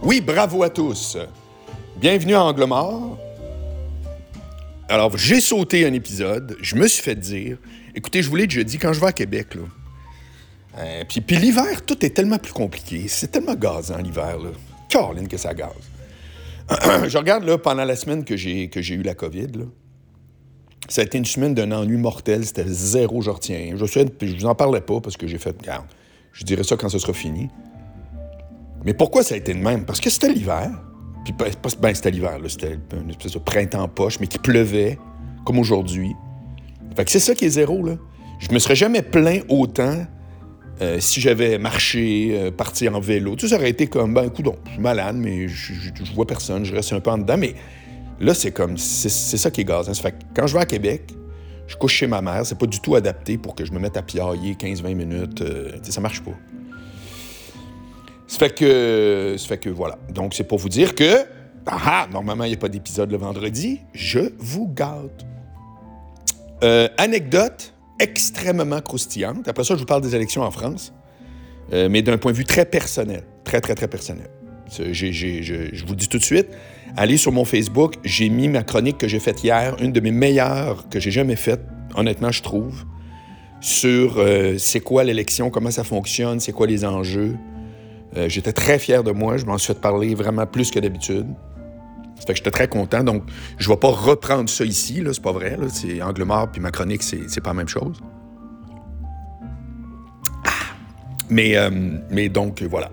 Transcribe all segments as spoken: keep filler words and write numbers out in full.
Oui, bravo à tous. Bienvenue à Angle Mort. Alors, j'ai sauté un épisode. Je me suis fait dire... Écoutez, je vous l'ai déjà dit, quand je vais à Québec, là... Euh, puis, puis l'hiver, tout est tellement plus compliqué. C'est tellement gazant, l'hiver, là. Caroline que ça gaze. Je regarde, là, pendant la semaine que j'ai, que j'ai eu la COVID, là. Ça a été une semaine d'un ennui mortel. C'était zéro, je retiens. Je ne vous en parlais pas parce que j'ai fait... Regarde, je dirais ça quand ce sera fini. Mais pourquoi ça a été de même? Parce que c'était l'hiver. Puis, pas, ben, c'était l'hiver, là. C'était une espèce de printemps poche, mais qui pleuvait, comme aujourd'hui. Fait que c'est ça qui est zéro, là. Je me serais jamais plaint autant euh, si j'avais marché, euh, parti en vélo. Tout ça aurait été comme, ben, coudonc, je suis malade, mais je, je, je vois personne, je reste un peu en dedans. Mais là, c'est comme, c'est, c'est ça qui est gazant. Ça fait que quand je vais à Québec, je couche chez ma mère. C'est pas du tout adapté pour que je me mette à piailler quinze vingt minutes. Euh, ça marche pas. Ça fait que, ça fait que voilà. Donc, c'est pour vous dire que, ah, normalement, il n'y a pas d'épisode le vendredi. Je vous gâte. Euh, anecdote extrêmement croustillante. Après ça, je vous parle des élections en France, euh, mais d'un point de vue très personnel. Très, très, très personnel. J'ai, j'ai, je, je vous le dis tout de suite, allez sur mon Facebook, j'ai mis ma chronique que j'ai faite hier, une de mes meilleures que j'ai jamais faite, honnêtement, je trouve, sur euh, c'est quoi l'élection, comment ça fonctionne, c'est quoi les enjeux. Euh, j'étais très fier de moi. Je m'en suis fait parler vraiment plus que d'habitude. Ça fait que j'étais très content. Donc, je ne vais pas reprendre ça ici. Là, c'est pas vrai. Là. C'est Angle Mort puis ma chronique, c'est, c'est pas la même chose. Ah! Mais, euh, mais donc, voilà.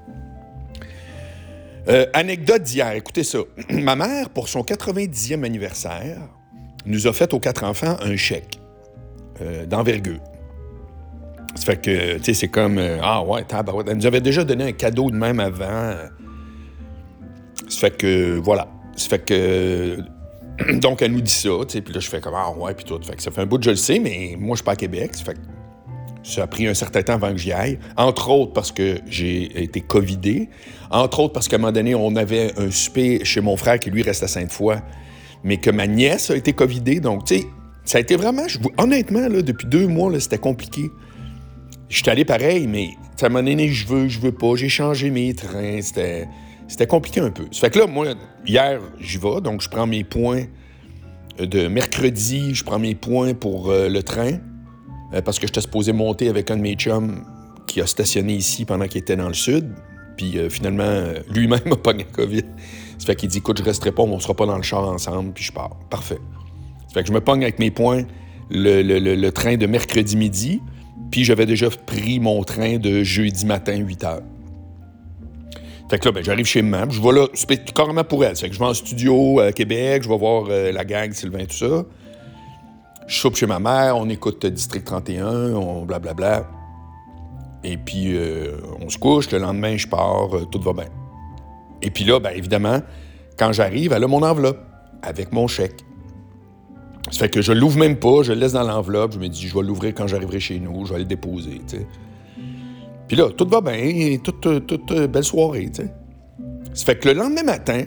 Euh, anecdote d'hier. Écoutez ça. Ma mère, pour son quatre-vingt-dixième anniversaire, nous a fait aux quatre enfants un chèque euh, d'envergure. Ça fait que, tu sais, c'est comme... Euh, ah ouais, tabarouette. Elle nous avait déjà donné un cadeau de même avant. Ça fait que, voilà. Ça fait que... Donc, elle nous dit ça, tu sais, puis là, je fais comme, ah ouais, puis tout. Fait que ça fait un bout de je le sais, mais moi, je suis pas à Québec. Ça fait que ça a pris un certain temps avant que j'y aille. Entre autres, parce que j'ai été covidé. Entre autres, parce qu'à un moment donné, on avait un souper chez mon frère qui, lui, reste à Sainte-Foy, mais que ma nièce a été covidée. Donc, tu sais, ça a été vraiment... Je, honnêtement, là, depuis deux mois, là, c'était compliqué. Je suis allé pareil, mais à un moment donné, je veux, je veux pas. J'ai changé mes trains. C'était, c'était compliqué un peu. Ça fait que là, moi, hier, j'y vais. Donc, je prends mes points de mercredi. Je prends mes points pour euh, le train. Euh, parce que j'étais supposé monter avec un de mes chums qui a stationné ici pendant qu'il était dans le sud. Puis euh, finalement, euh, lui-même a pogné la COVID. Ça fait qu'il dit, écoute, je resterai pas, on sera pas dans le char ensemble. Puis je pars. Parfait. Ça fait que je me pogne avec mes points le, le, le, le train de mercredi midi. Puis j'avais déjà pris mon train de jeudi matin, huit heures. Fait que là, ben, j'arrive chez maman. Je vais là, c'est carrément pour elle. Fait que je vais en studio à Québec, je vais voir euh, la gang, Sylvain, tout ça. Je soupe chez ma mère, on écoute District trente et un, on blablabla. Et puis, euh, on se couche. Le lendemain, je pars, euh, tout va bien. Et puis là, ben, évidemment, quand j'arrive, elle a mon enveloppe avec mon chèque. Ça fait que je l'ouvre même pas, je le laisse dans l'enveloppe, je me dis, je vais l'ouvrir quand j'arriverai chez nous, je vais le déposer, tu sais. Puis là, tout va bien, toute, toute, toute belle soirée, tu sais. Ça fait que le lendemain matin,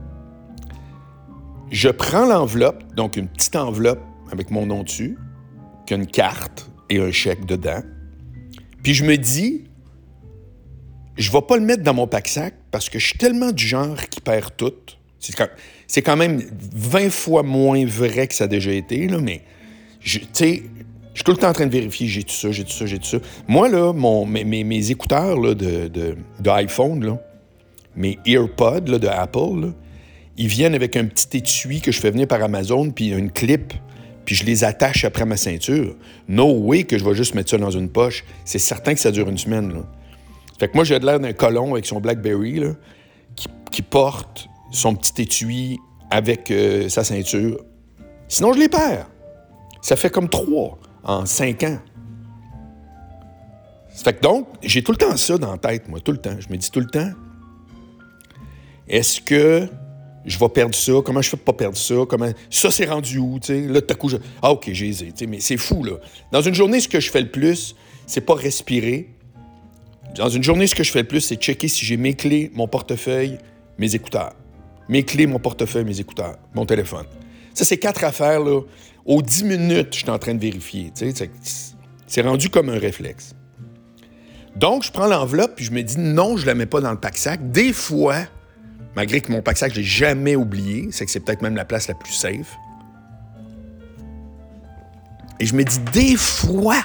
je prends l'enveloppe, donc une petite enveloppe avec mon nom dessus, qui a une carte et un chèque dedans. Puis je me dis, je vais pas le mettre dans mon pack-sac parce que je suis tellement du genre qui perd tout. C'est quand, c'est quand même vingt fois moins vrai que ça a déjà été, là, mais, tu sais, je suis tout le temps en train de vérifier, j'ai tout ça, j'ai tout ça, j'ai tout ça. Moi, là, mon, mes, mes, mes écouteurs là, de, de, de iPhone, là, mes AirPods là, de Apple, là, ils viennent avec un petit étui que je fais venir par Amazon, puis une clip, puis je les attache après ma ceinture. No way que je vais juste mettre ça dans une poche. C'est certain que ça dure une semaine, là. Fait que moi, j'ai de l'air d'un colon avec son BlackBerry, là, qui, qui porte son petit étui avec euh, sa ceinture. Sinon, je les perds. Ça fait comme trois en cinq ans. Ça fait que donc, j'ai tout le temps ça dans la tête, moi, tout le temps. Je me dis tout le temps, est-ce que je vais perdre ça? Comment je fais pour pas perdre ça? Comment... Ça, c'est rendu où, tu sais? Là, tout à coup, je... Ah, OK, j'ai hésité, tu sais, mais c'est fou, là. Dans une journée, ce que je fais le plus, c'est pas respirer. Dans une journée, ce que je fais le plus, c'est checker si j'ai mes clés, mon portefeuille, mes écouteurs. Mes clés, mon portefeuille, mes écouteurs, mon téléphone. Ça, c'est quatre affaires, là. Aux dix minutes, je suis en train de vérifier. Tu sais, c'est rendu comme un réflexe. Donc, je prends l'enveloppe, puis je me dis, non, je ne la mets pas dans le pack-sac. Des fois, malgré que mon pack-sac, je ne l'ai jamais oublié, c'est que c'est peut-être même la place la plus safe. Et je me dis, des fois,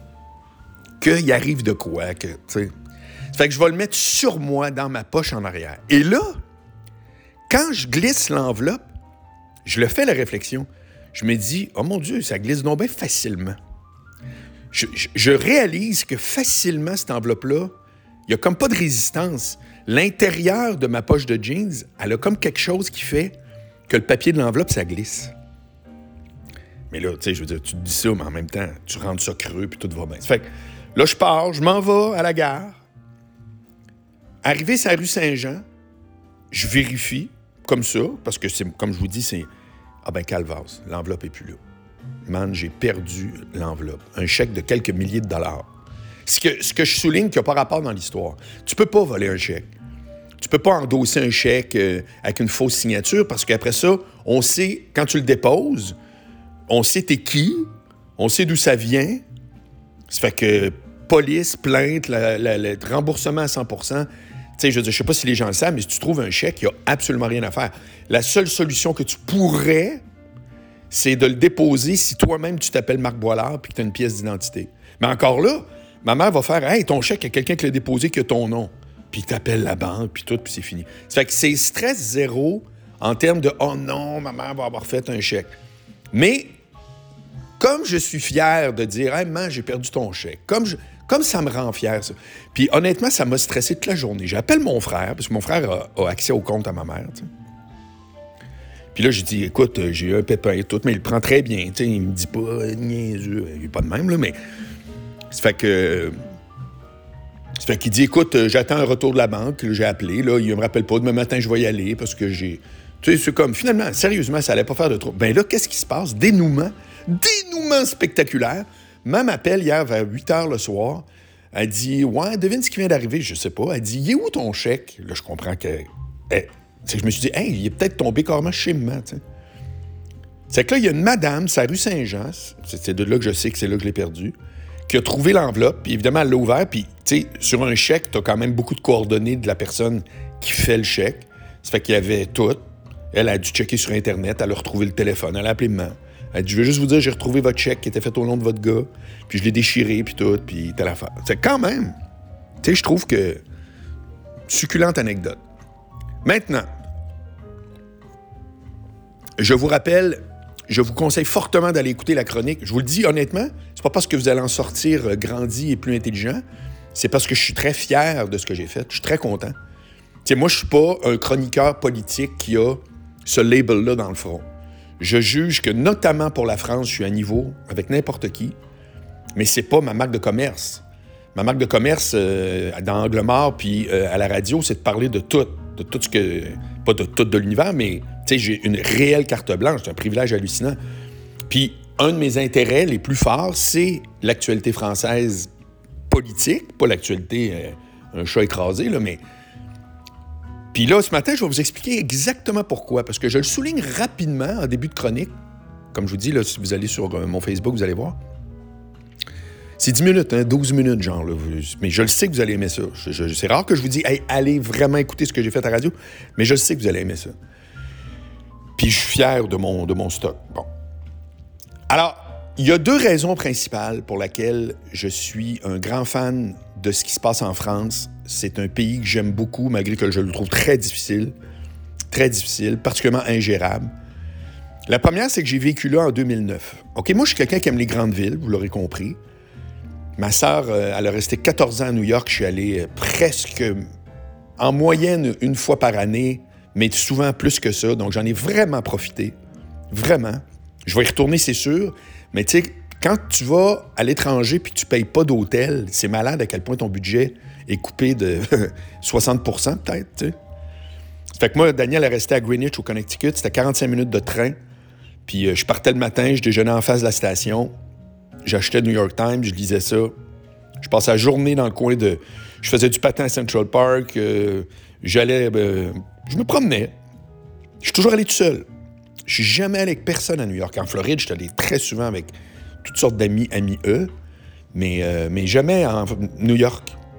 qu'il arrive de quoi, que, tu sais. Ça fait que je vais le mettre sur moi, dans ma poche en arrière. Et là, quand je glisse l'enveloppe, je le fais la réflexion. Je me dis, oh mon Dieu, ça glisse donc bien facilement. Je, je, je réalise que facilement, cette enveloppe-là, il n'y a comme pas de résistance. L'intérieur de ma poche de jeans, elle a comme quelque chose qui fait que le papier de l'enveloppe, ça glisse. Mais là, tu sais, je veux dire, tu te dis ça, mais en même temps, tu rentres ça creux, puis tout va bien. Ça fait que là, je pars, je m'en vais à la gare. Arrivé sur la rue Saint-Jean, je vérifie, comme ça, parce que, c'est, comme je vous dis, c'est... Ah ben, calvasse, l'enveloppe n'est plus là. Man, j'ai perdu l'enveloppe. Un chèque de quelques milliers de dollars. Ce que, ce que je souligne qui n'a pas rapport dans l'histoire. Tu peux pas voler un chèque. Tu peux pas endosser un chèque euh, avec une fausse signature parce qu'après ça, on sait, quand tu le déposes, on sait t'es qui, on sait d'où ça vient. Ça fait que police, plainte, la, la, le remboursement à cent pour cent. Tu sais, je veux dire, je sais pas si les gens le savent, mais si tu trouves un chèque, il n'y a absolument rien à faire. La seule solution que tu pourrais, c'est de le déposer si toi-même tu t'appelles Marc Boilard puis que tu as une pièce d'identité. Mais encore là, ma mère va faire « Hey, ton chèque, il y a quelqu'un qui l'a déposé qui a ton nom. » Puis tu appelles la banque, puis tout, puis c'est fini. Ça fait que c'est stress zéro en termes de « Oh non, ma mère va avoir fait un chèque. » Mais comme je suis fier de dire « Hey, maman, j'ai perdu ton chèque. » Comme je... Comme ça me rend fier, ça. Puis honnêtement, ça m'a stressé toute la journée. J'appelle mon frère, parce que mon frère a, a accès au compte à ma mère, tu sais. Puis là, j'ai dit, écoute, j'ai eu un pépin et tout, mais il le prend très bien, tu sais. Il me dit pas, niaiseux, il est pas de même, là, mais... Ça fait que... Ça fait qu'il dit, écoute, j'attends un retour de la banque, là, j'ai appelé, là, il me rappelle pas, demain matin, je vais y aller, parce que j'ai... Tu sais, c'est comme, finalement, sérieusement, ça allait pas faire de trop. Ben là, qu'est-ce qui se passe? Dénouement. Dénouement spectaculaire. Maman m'appelle hier vers huit heures le soir. Elle dit « Ouais, devine ce qui vient d'arriver. » Je sais pas. Elle dit « Il est où ton chèque? » Là, je comprends que... Hey, je me suis dit « Hey, il est peut-être tombé carrément chez moi. » C'est que là, il y a une madame, c'est la rue Saint-Jean, c'est de là que je sais que c'est là que je l'ai perdu, qui a trouvé l'enveloppe, puis évidemment, elle l'a ouvert, puis tu sais, sur un chèque, tu as quand même beaucoup de coordonnées de la personne qui fait le chèque. Ça fait qu'il y avait tout. Elle a dû checker sur Internet, elle a retrouvé le téléphone, elle a appelé maman. Elle dit, je veux juste vous dire, j'ai retrouvé votre chèque qui était fait au nom de votre gars, puis je l'ai déchiré, puis tout, puis telle affaire. C'est quand même, tu sais, je trouve que succulente anecdote. Maintenant, je vous rappelle, je vous conseille fortement d'aller écouter la chronique. Je vous le dis honnêtement, c'est pas parce que vous allez en sortir grandi et plus intelligent, c'est parce que je suis très fier de ce que j'ai fait. Je suis très content. Tu sais, moi, je suis pas un chroniqueur politique qui a ce label-là dans le front. Je juge que, notamment pour la France, je suis à niveau avec n'importe qui, mais c'est pas ma marque de commerce. Ma marque de commerce, euh, dans Angle Mort puis euh, à la radio, c'est de parler de tout, de tout ce que... Pas de tout de l'univers, mais, tu sais, j'ai une réelle carte blanche, c'est un privilège hallucinant. Puis, un de mes intérêts les plus forts, c'est l'actualité française politique, pas l'actualité, euh, un chat écrasé, là, mais... Puis là, ce matin, je vais vous expliquer exactement pourquoi. Parce que je le souligne rapidement en début de chronique. Comme je vous dis, là, si vous allez sur euh, mon Facebook, vous allez voir. C'est dix minutes, hein, douze minutes, genre. Là. Mais je le sais que vous allez aimer ça. Je, je, c'est rare que je vous dise, hey, allez vraiment écouter ce que j'ai fait à la radio. Mais je le sais que vous allez aimer ça. Puis je suis fier de mon, de mon stock. Bon. Alors, il y a deux raisons principales pour lesquelles je suis un grand fan de ce qui se passe en France. C'est un pays que j'aime beaucoup, malgré que je le trouve très difficile. Très difficile, particulièrement ingérable. La première, c'est que j'ai vécu là en deux mille neuf. OK, moi, je suis quelqu'un qui aime les grandes villes, vous l'aurez compris. Ma sœur, elle a resté quatorze ans à New York. Je suis allé presque, en moyenne, une fois par année, mais souvent plus que ça. Donc, j'en ai vraiment profité. Vraiment. Je vais y retourner, c'est sûr. Mais tu sais, quand tu vas à l'étranger puis que tu ne payes pas d'hôtel, c'est malade à quel point ton budget est coupé de soixante pour cent peut-être, tu sais. Ça fait que moi, Daniel est resté à Greenwich, au Connecticut. C'était quarante-cinq minutes de train. Puis euh, je partais le matin, je déjeunais en face de la station. J'achetais le New York Times, je lisais ça. Je passais la journée dans le coin de... Je faisais du patin à Central Park. Euh, j'allais... Euh, je me promenais. Je suis toujours allé tout seul. Je suis jamais allé avec personne à New York. En Floride, je suis allé très souvent avec toutes sortes d'amis, amis eux. Mais, euh, mais jamais en New York.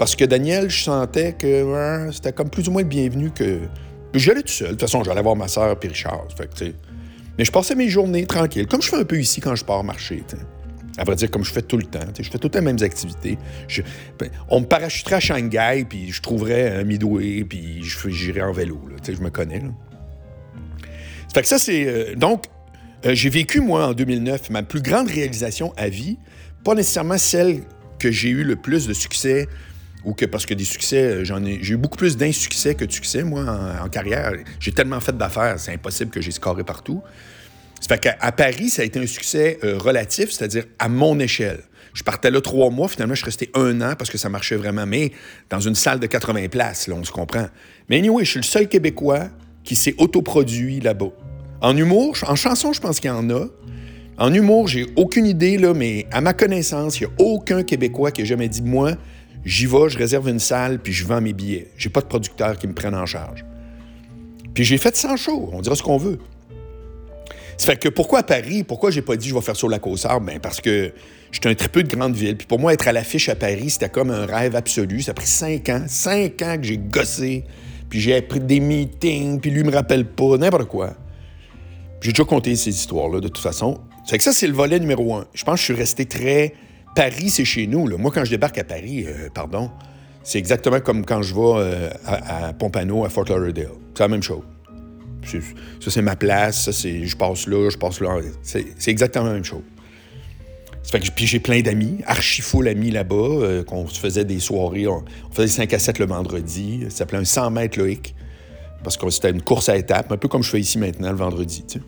parce que Daniel, je sentais que ouais, c'était comme plus ou moins le bienvenu que... Puis j'allais tout seul. De toute façon, j'allais voir ma sœur et Richard. Fait que, tu sais... Mais je passais mes journées tranquilles, comme je fais un peu ici quand je pars marcher, tu sais. À vrai dire, comme je fais tout le temps. Je fais tout le temps les mêmes activités. Je, ben, on me parachuterait à Shanghai, puis je trouverais un Midway, puis je, j'irais en vélo. Là, je me connais. Là. Ça fait que ça, c'est... Euh, donc, euh, j'ai vécu, moi, en deux mille neuf, ma plus grande réalisation à vie, pas nécessairement celle que j'ai eu le plus de succès, ou que parce que des succès, j'en ai, j'ai eu beaucoup plus d'insuccès que de succès, moi, en, en carrière. J'ai tellement fait d'affaires, c'est impossible que j'ai scoré partout. Ça fait qu'à à Paris, ça a été un succès euh, relatif, c'est-à-dire à mon échelle. Je partais là trois mois, finalement, je suis resté un an parce que ça marchait vraiment, mais dans une salle de quatre-vingts places, là, on se comprend. Mais anyway, je suis le seul Québécois qui s'est autoproduit là-bas. En humour, en chanson, je pense qu'il y en a. En humour, j'ai aucune idée, là, mais à ma connaissance, il n'y a aucun Québécois qui a jamais dit « Moi, j'y vais, je réserve une salle, puis je vends mes billets. J'ai pas de producteur qui me prenne en charge. » Puis j'ai fait cent shows, on dira ce qu'on veut. Ça fait que pourquoi à Paris? Pourquoi j'ai pas dit je vais faire sur la Côte-Sable? Bien parce que j'étais un tripeux de grande ville. Puis pour moi, être à l'affiche à Paris, c'était comme un rêve absolu. Ça a pris cinq ans. Cinq ans que j'ai gossé. Puis j'ai pris des meetings. Puis lui me rappelle pas. N'importe quoi. J'ai déjà compté ces histoires-là, de toute façon. Ça fait que ça, c'est le volet numéro un. Je pense que je suis resté très... Paris, c'est chez nous. Là. Moi, quand je débarque à Paris, euh, pardon, c'est exactement comme quand je vais euh, à, à Pompano, à Fort Lauderdale. C'est la même chose. C'est, ça, c'est ma place. Ça, c'est, je passe là, je passe là. C'est, c'est exactement la même chose. Ça fait que, puis j'ai plein d'amis, archi-full amis là-bas, euh, qu'on se faisait des soirées. On, on faisait cinq à sept le vendredi. Ça s'appelait un cent mètres Loïc. Parce que c'était une course à étapes, un peu comme je fais ici maintenant, le vendredi. Tu sais.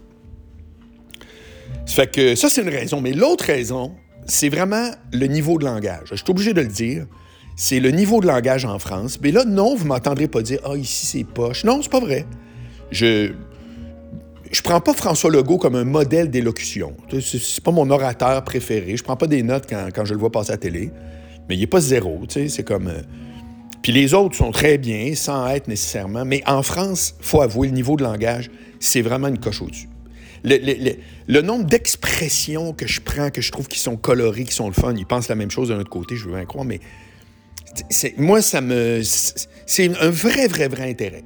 Ça fait que ça, c'est une raison. Mais l'autre raison, c'est vraiment le niveau de langage. Je suis obligé de le dire. C'est le niveau de langage en France. Mais là, non, vous ne m'entendrez pas dire « Ah, ici, c'est poche ». Non, c'est pas vrai. Je je prends pas François Legault comme un modèle d'élocution. C'est, c'est pas mon orateur préféré. Je prends pas des notes quand, quand je le vois passer à la télé. Mais il est pas zéro, tu sais. C'est comme... Euh... Puis les autres sont très bien, sans être nécessairement. Mais en France, il faut avouer, le niveau de langage, c'est vraiment une coche au-dessus. Le, le, le, le nombre d'expressions que je prends, que je trouve qui sont colorées, qui sont le fun, ils pensent la même chose d'un autre côté, je veux bien croire, mais c'est, moi, ça me... C'est un vrai, vrai, vrai intérêt.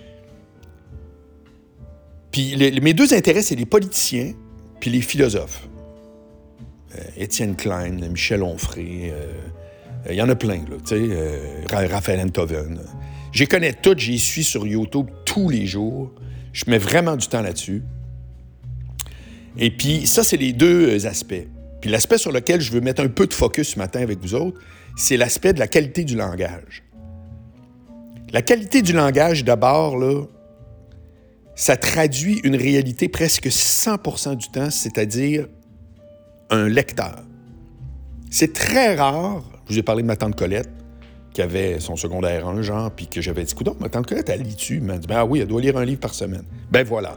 Puis le, mes deux intérêts, c'est les politiciens puis les philosophes. Euh, Étienne Klein, Michel Onfray, il euh, euh, y en a plein, là, tu sais, euh, Raphaël Enthoven. Je les connais toutes, j'y suis sur YouTube tous les jours. Je mets vraiment du temps là-dessus. Et puis, ça, c'est les deux aspects. Puis l'aspect sur lequel je veux mettre un peu de focus ce matin avec vous autres, c'est l'aspect de la qualité du langage. La qualité du langage, d'abord, là, ça traduit une réalité presque cent pour cent du temps, c'est-à-dire un lecteur. C'est très rare, je vous ai parlé de ma tante Colette, qui avait son secondaire un, genre, puis que j'avais dit, écoute, ma tante Colette, elle lit-tu? Elle m'a dit, ben ah oui, elle doit lire un livre par semaine. Ben voilà.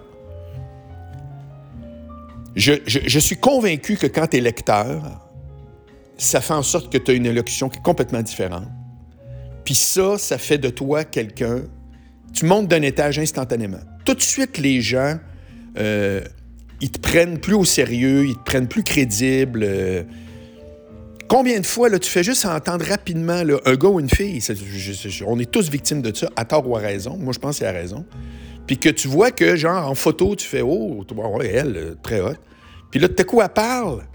Je, je, je suis convaincu que quand tu es lecteur, ça fait en sorte que tu as une élocution qui est complètement différente. Puis ça, ça fait de toi quelqu'un... Tu montes d'un étage instantanément. Tout de suite, les gens, euh, ils te prennent plus au sérieux, ils te prennent plus crédible. Euh... Combien de fois, là, tu fais juste entendre rapidement là, un gars ou une fille, c'est, je, je, on est tous victimes de ça, à tort ou à raison. Moi, je pense que c'est à raison. Puis que tu vois que, genre, en photo, tu fais « Oh, ouais, elle, très hot. » Puis là, tout à coup, elle parle.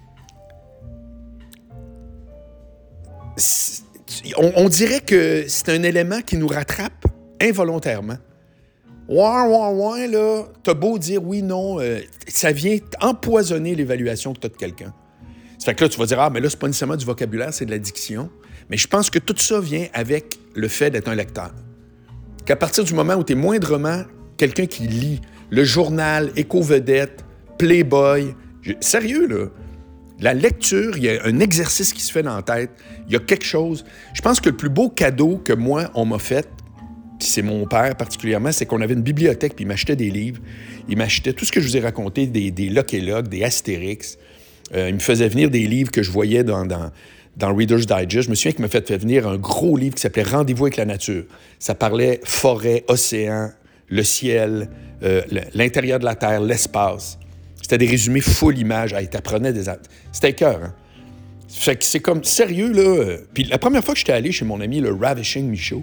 On, on dirait que c'est un élément qui nous rattrape involontairement. Ouais, ouais, ouais, là, t'as beau dire oui, non, euh, ça vient empoisonner l'évaluation que t'as de quelqu'un. Ça fait que là, tu vas dire, ah, mais là, c'est pas nécessairement du vocabulaire, c'est de la diction. Mais je pense que tout ça vient avec le fait d'être un lecteur. Qu'à partir du moment où t'es moindrement quelqu'un qui lit le journal, Éco-Vedette, Playboy, je, sérieux, là, la lecture, il y a un exercice qui se fait dans la tête, il y a quelque chose. Je pense que le plus beau cadeau que moi, on m'a fait, puis c'est mon père particulièrement, c'est qu'on avait une bibliothèque, puis il m'achetait des livres. Il m'achetait tout ce que je vous ai raconté, des, des Lucky Luke, des Astérix. Euh, il me faisait venir des livres que je voyais dans, dans, dans Reader's Digest. Je me souviens qu'il m'a fait, fait venir un gros livre qui s'appelait « Rendez-vous avec la nature ». Ça parlait forêt, océan, le ciel, euh, l'intérieur de la Terre, l'espace. C'était des résumés full images. Hey, t'apprenais des... C'était cœur, hein? Fait que c'est comme sérieux, là. euh, Puis la première fois que j'étais allé chez mon ami, le Ravishing Michaud,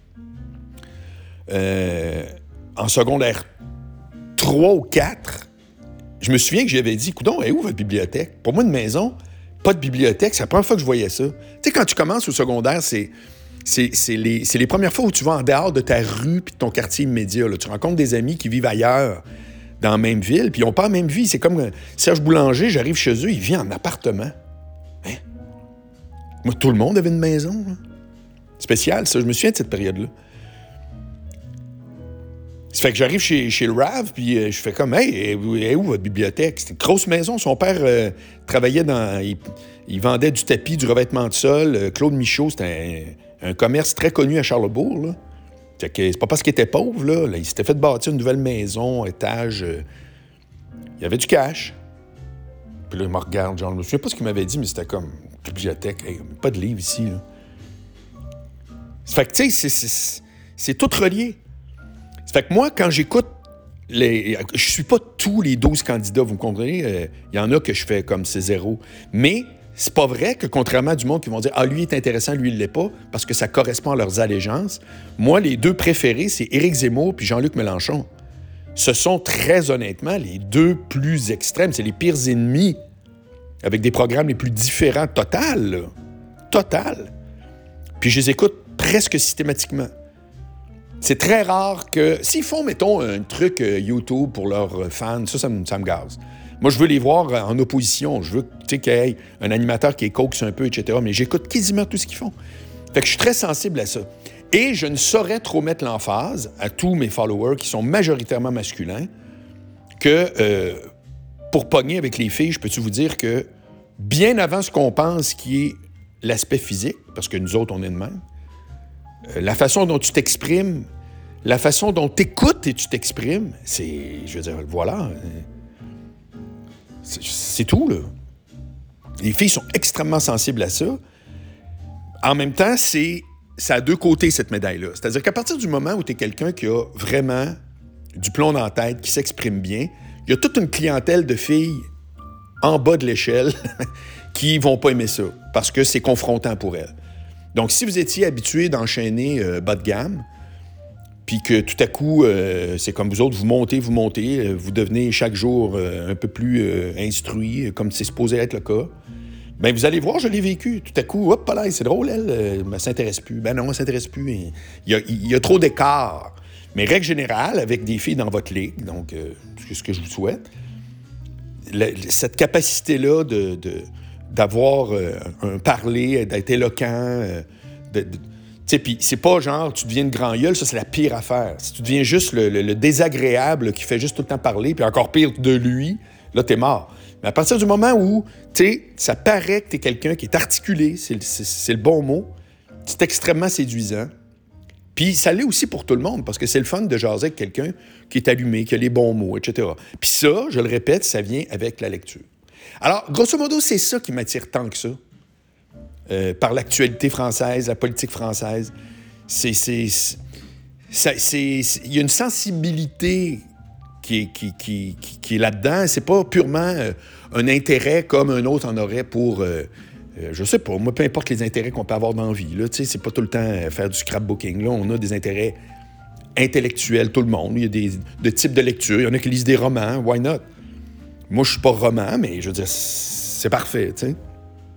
euh, en secondaire trois ou quatre, je me souviens que j'avais dit, coudonc, est où votre bibliothèque? Pour moi, une maison, pas de bibliothèque, c'est la première fois que je voyais ça. Tu sais, quand tu commences au secondaire, c'est, c'est, c'est, les, c'est les premières fois où tu vas en dehors de ta rue puis de ton quartier immédiat. Là. Tu rencontres des amis qui vivent ailleurs, dans la même ville, puis ils n'ont pas la même vie. C'est comme Serge Boulanger, j'arrive chez eux, il vit en appartement. Hein? Moi, tout le monde avait une maison. Là. Spécial, ça. Je me souviens de cette période-là. Ça fait que j'arrive chez, chez le Rav, puis euh, je fais comme « Hey, est où, est où votre bibliothèque? » C'était une grosse maison. Son père euh, travaillait dans... Il, il vendait du tapis, du revêtement de sol. Euh, Claude Michaud, c'était un, un commerce très connu à Charlesbourg, là. Fait que c'est pas parce qu'il était pauvre, là. là il s'était fait bâtir une nouvelle maison, étage. Euh, il y avait du cash. Puis là, il me regarde, genre, je me souviens pas ce qu'il m'avait dit, mais c'était comme bibliothèque. Hey, pas de livre ici, là. Fait que, tu sais, c'est, c'est, c'est tout relié. Fait que moi, quand j'écoute les... Je suis pas tous les douze candidats, vous me comprenez? Il euh, y en a que je fais comme c'est zéro. Mais c'est pas vrai que, contrairement à du monde qui vont dire « Ah, lui est intéressant, lui, il l'est pas », parce que ça correspond à leurs allégeances. Moi, les deux préférés, c'est Éric Zemmour puis Jean-Luc Mélenchon. Ce sont, très honnêtement, les deux plus extrêmes. C'est les pires ennemis, avec des programmes les plus différents, total, là. Total. Puis je les écoute presque systématiquement. C'est très rare que... S'ils font, mettons, un truc euh, YouTube pour leurs fans, ça, ça me, ça me gaze. Moi, je veux les voir en opposition. Je veux, tu sais, qu'il y ait un animateur qui est coax un peu, et cetera. Mais j'écoute quasiment tout ce qu'ils font. Fait que je suis très sensible à ça. Et je ne saurais trop mettre l'emphase à tous mes followers qui sont majoritairement masculins que euh, pour pogner avec les filles, je peux-tu vous dire que bien avant ce qu'on pense qui est l'aspect physique, parce que nous autres, on est de même, euh, la façon dont tu t'exprimes, la façon dont tu écoutes et tu t'exprimes, c'est, je veux dire, voilà... C'est, c'est tout, là. Les filles sont extrêmement sensibles à ça. En même temps, c'est, ça a deux côtés, cette médaille-là. C'est-à-dire qu'à partir du moment où tu es quelqu'un qui a vraiment du plomb dans la tête, qui s'exprime bien, il y a toute une clientèle de filles en bas de l'échelle qui vont pas aimer ça, parce que c'est confrontant pour elles. Donc, si vous étiez habitué d'enchaîner euh, bas de gamme, puis que tout à coup, euh, c'est comme vous autres, vous montez, vous montez, euh, vous devenez chaque jour euh, un peu plus euh, instruit, comme c'est supposé être le cas, bien, vous allez voir, je l'ai vécu. Tout à coup, hop là, c'est drôle, elle, euh, elle ne s'intéresse plus. Ben non, elle ne s'intéresse plus. Il y a, il y a trop d'écart. Mais règle générale, avec des filles dans votre ligue, donc euh, c'est ce que je vous souhaite, le, cette capacité-là de, de, d'avoir euh, un parler, d'être éloquent, euh, de... de tu sais, puis c'est pas genre, tu deviens une grand gueule, ça, c'est la pire affaire. Si tu deviens juste le, le, le désagréable qui fait juste tout le temps parler, puis encore pire de lui, là, t'es mort. Mais à partir du moment où, tu sais, ça paraît que t'es quelqu'un qui est articulé, c'est, c'est, c'est le bon mot, c'est extrêmement séduisant. Puis ça l'est aussi pour tout le monde, parce que c'est le fun de jaser avec quelqu'un qui est allumé, qui a les bons mots, et cetera. Puis ça, je le répète, ça vient avec la lecture. Alors, grosso modo, c'est ça qui m'attire tant que ça. Euh, par l'actualité française, la politique française. C'est, c'est, c'est, c'est, c'est, c'est, il y a une sensibilité qui est, qui, qui, qui, qui est là-dedans. C'est pas purement euh, un intérêt comme un autre en aurait pour... Euh, euh, je sais pas, moi, peu importe les intérêts qu'on peut avoir dans la vie, là, tu sais, c'est pas tout le temps euh, faire du scrapbooking. Là, on a des intérêts intellectuels, tout le monde. Il y a des, des types de lecture. Il y en a qui lisent des romans. Why not? Moi, je suis pas roman, mais je veux dire, c'est parfait, tu sais.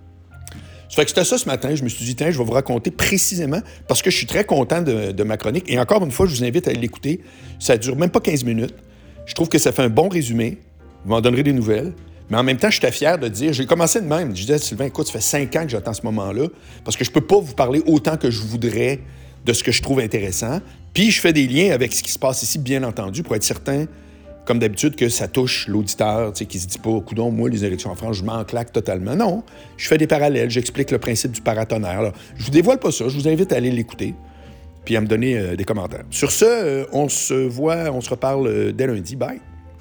Ça fait que c'était ça ce matin. Je me suis dit, tiens, je vais vous raconter précisément, parce que je suis très content de, de ma chronique. Et encore une fois, je vous invite à l'écouter. Ça dure même pas quinze minutes. Je trouve que ça fait un bon résumé. Vous m'en donnerez des nouvelles. Mais en même temps, j'étais fier de dire, j'ai commencé de même. Je disais à Sylvain, écoute, ça fait cinq ans que j'attends ce moment-là, parce que je peux pas vous parler autant que je voudrais de ce que je trouve intéressant. Puis je fais des liens avec ce qui se passe ici, bien entendu, pour être certain, comme d'habitude, que ça touche l'auditeur, tu sais, qui se dit pas, coudonc, moi, les élections en France, je m'en claque totalement. Non, je fais des parallèles, j'explique le principe du paratonnerre. Là. Je vous dévoile pas ça, je vous invite à aller l'écouter, puis à me donner euh, des commentaires. Sur ce, euh, on se voit, on se reparle euh, dès lundi. Bye!